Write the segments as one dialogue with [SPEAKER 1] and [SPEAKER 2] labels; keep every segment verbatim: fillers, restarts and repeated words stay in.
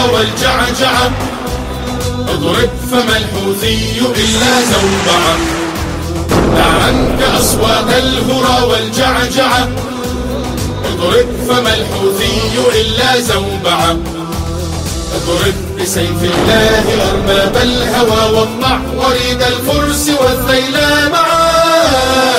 [SPEAKER 1] الهوى والجعجعة. اضرب فما الحوثي إلا زوبعة. دع عنك أصوات الهرى والجعجعة. اضرب فما الحوثي إلا زوبعة. اضرب بسيف الله أرباب الهوى واقطع وريد الفرس والذيلا معا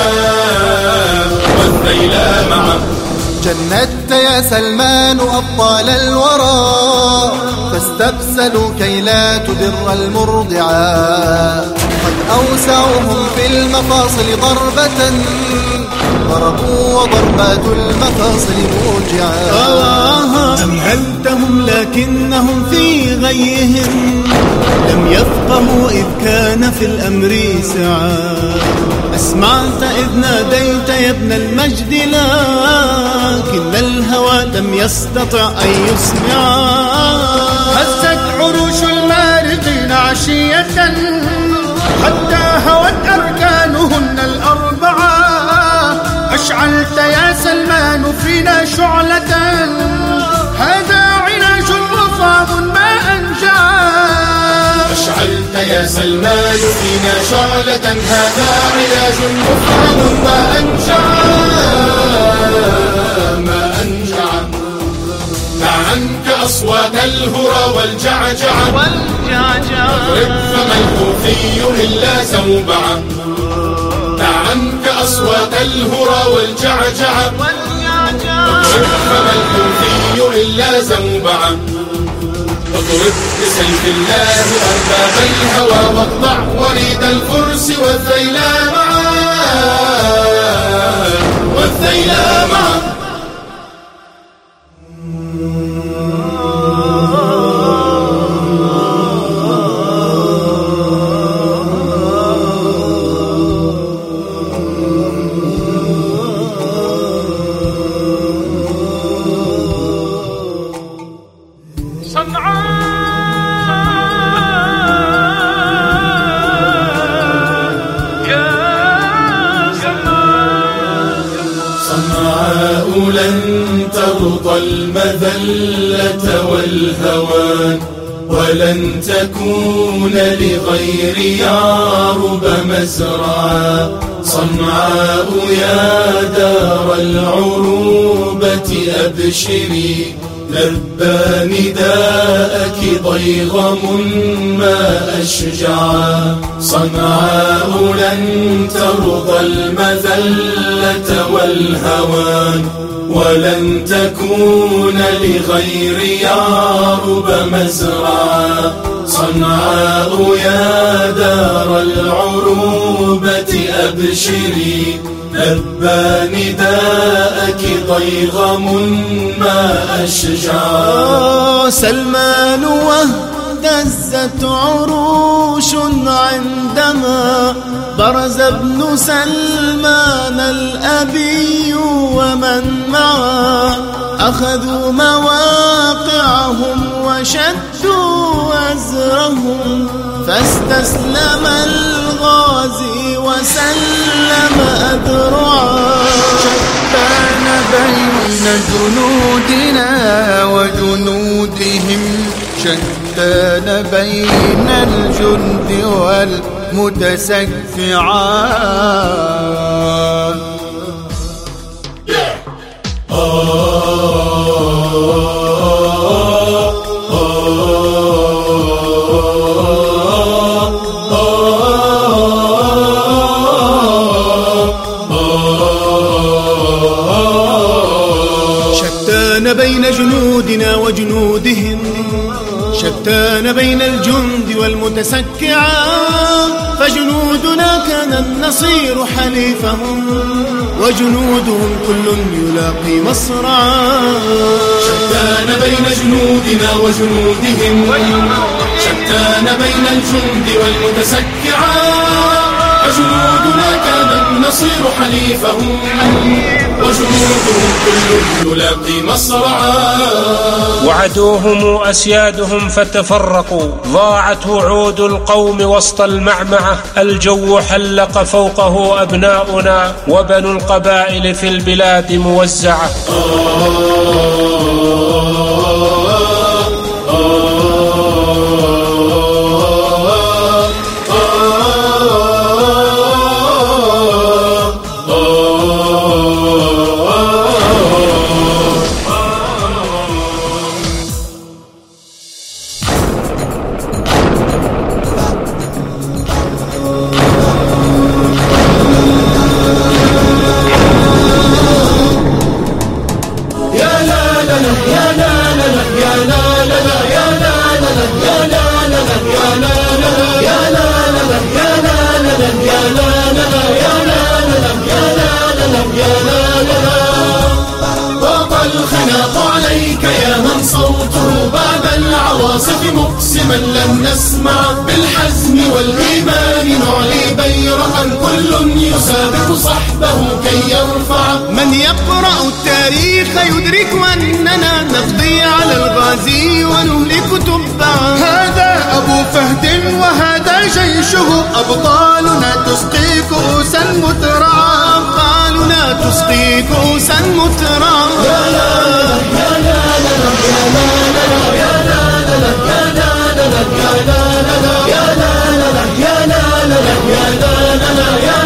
[SPEAKER 1] والذيلا معا.
[SPEAKER 2] جندت يا سلمان أبطال الورى فاستبسلوا كي لا تدر المرضعا. قد أوسعوهم في المفاصل ضربة ضربوا وضربات المفاصل موجعا.
[SPEAKER 3] أمهلتهم لكنهم في غيهم لم يفقهوا إذ كان في الأمر سعى. أسمعت إذ ناديت يا ابن المجد لكن الهوى لم يستطع أن يسمعا.
[SPEAKER 4] هزت عروش المارقين عشية حتى هوت أركانهن الأربعة. أشعلت يا سلمان فينا شعلة هذا علاج مصاب ما أنجعا.
[SPEAKER 1] أشعلت يا سلمان فينا شعلة هذا علاج مصاب ما أنجعا ما أنجعا. دع عنك أصوات الهرى والجعجعة. اضرب فما الحوثي إلا زوبعة. دع عنك أصوات الهرى والجعجعة. اضرب فما الحوثي إلا زوبعة. اضرب بسيف الله أرباب الهوى واقطع وريد الفرس والذيلا معا والذيلا معا. لن ترضى المذلة والهوان ولن تكون لغير يعرب مزرعا. صنعاء يا دار العروبة أبشري لبى نداءك ضيغم ما أشجعا. صنعاء لن ترضى المذلة والهوان ولن تكون لغير يعرب مزرعا. صنعاء يا دار العروبة أبشري لبى نداءك ضيغم ما أشجعا.
[SPEAKER 3] سلمان واهتزت عروش عندما برز ابن سلمان الأبي ومن معه. أخذوا مواقعهم وشدوا أزرهم فاستسلم الغازي وسلم أذرعا.
[SPEAKER 2] شتان بين جنودنا وجنودهم شتان بين الجند والمتسكعان.
[SPEAKER 3] شتان بين جنودنا وجنودهم شتان بين الجند والمتسكعان. فجنودنا كان النصير حليفهم وجنودهم كل يلاقي مصرعا.
[SPEAKER 1] شتان بين جنودنا وجنودهم شتان بين الجند والمتسكعان. فجنودنا كان النصير حليفهم وجنودهم كل يلاقي مصرعا.
[SPEAKER 5] وعدوهم أسيادهم فتفرقوا ضاعت وعود القوم وسط المعمعة. الجو حلق فوقه أبناؤنا وبنو القبائل في البلاد موزعة.
[SPEAKER 1] لا لا لا يا لا لا لا يا لا لا لا يا لا لا لا. ضاق الخناق عليك يا من صوته بعد العواصف مقسما لن نسمع. بالحزم والإيمان نعلي بيرقا كل يسابق صحبه كي يرفع.
[SPEAKER 3] من يقرأ التاريخ يدرك أننا نقضي على الغازي ونهلك تبعا.
[SPEAKER 4] هذا أبو فهد وهذا جيشه، أبطالنا تسقي كؤوسا مترعا.
[SPEAKER 3] أبطالنا تسقي كؤوسا مترعا.
[SPEAKER 1] يا لا يا لا يا لا يا لا يا لا يا لا يا لا يا لا يا لا يا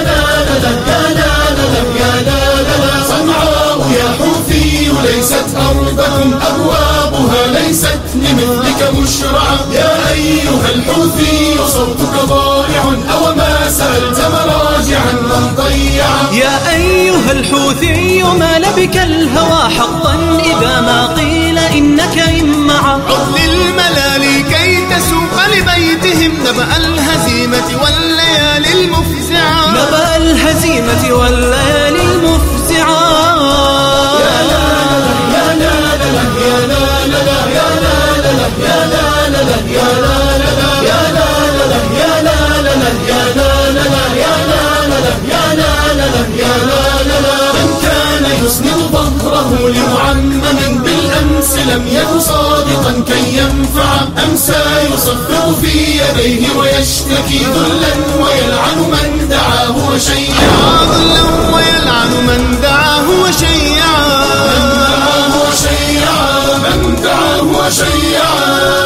[SPEAKER 1] لا. صنعاء يا حوثي ليست أرضكم، أبوابها ليست لمثلك مشرعة. يا أيها الحوثي صوتك ضائع، أو ما سألت مراجعا من ضيعا.
[SPEAKER 6] يا أيها الحوثي ما لبك الهوى حقا إذا ما قيل إنك إمعا.
[SPEAKER 3] عد للملالي كي تسوق لبيتهم نبأ الهزيمة والليالي المفزعة.
[SPEAKER 6] نبأ الهزيمة والليالي المفزعة.
[SPEAKER 1] يا لا يا لا يا لا يا لا يا لا يا لا يا لا يا لا. من كان يسند ظهره لمعمم بالأمس لم يك صادقا كي ينفع. أمسى يصفق في يديه ويشتكي ذلا ويلعن من دعاه وشيعا.
[SPEAKER 3] ذلا ويلعن من دعاه وشيعا.
[SPEAKER 1] من دعاه وشيعا. من دعاه وشيعا.